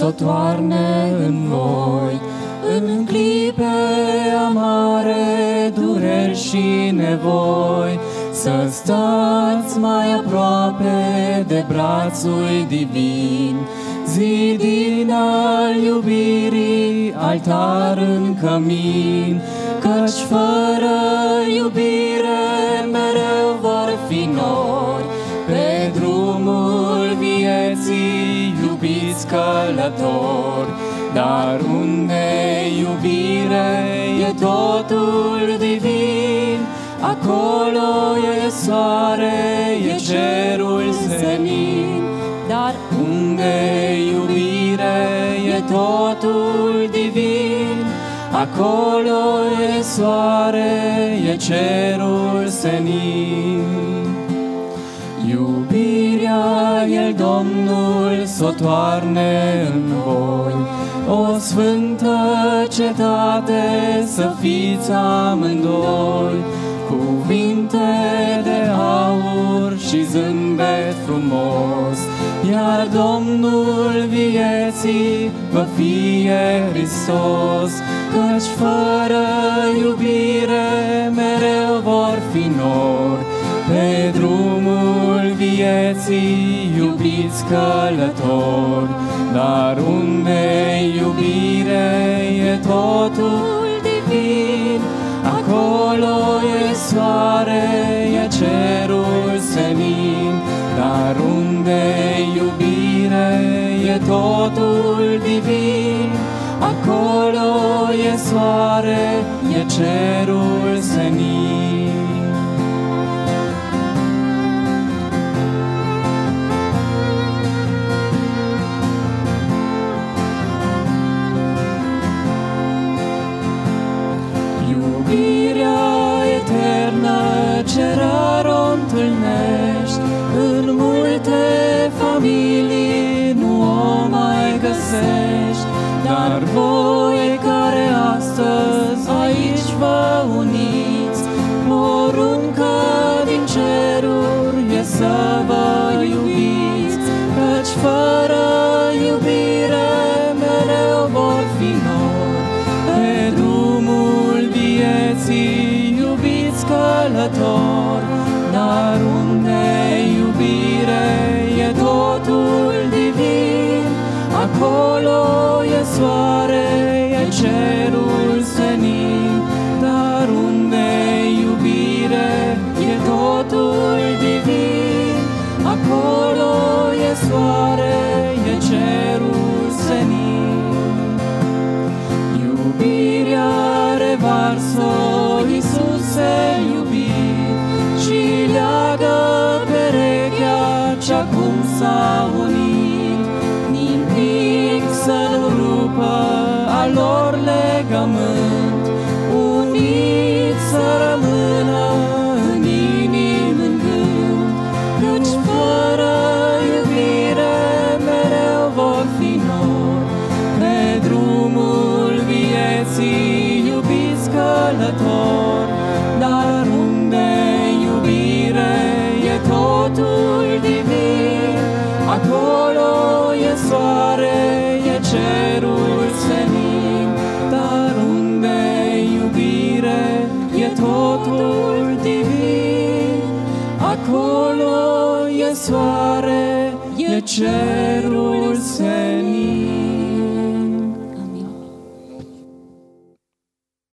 s-o toarne în voi. În clipe amare, dureri și nevoi, să stați mai aproape de brațul divin, zidin al iubirii, altar în cămin, căci fără iubire mereu vor fi nori. Pe drumul vieții, iubiți călători, dar unde iubire e totul divin, acolo e soare, e cerul senin. Dar unde iubire e totul divin, acolo e soare, e cerul senin. Iubirea, El Domnul s-o toarne în voi, o sfântă cetate să fiți amândoi, cuvinte de aur și zâmbet frumos, iar Domnul vieții vă fie Hristos, căci fără iubire mereu vor fi nori. Pe drumul vieții, iubiți călători, dar unde iubire e totul divin, acolo e soare, e cerul senin. Dar unde iubire e totul divin, acolo e soare, e cerul senin. Iubirea eternă ce rar o întâlnești, în multe familii nu o mai găsești. Dar voi care astăzi aici vă uniți, poruncă din ceruri e să vă iubiți, căci fără iubire mereu vor fi nori. Pe drumul vieții, iubiți călători, dar unde iubire e totul divin, acolo e soare, e cerul senin. Dar unde iubire e totul divin, acolo e soare, e cerul senin. Iubirea revarsă Iisuse iubit și leagă perechea ce-acum s-a unit. Nimic să nu rupă al lor legământ, unit să rămână în inim, în gând, căci fără iubire mereu vor fi nori. Pe drumul vieții, iubiți călători, dar unde iubire e totul divin, acolo e soare, e cerul senin. Dar unde iubire e totul divin, acolo e soare, e cerul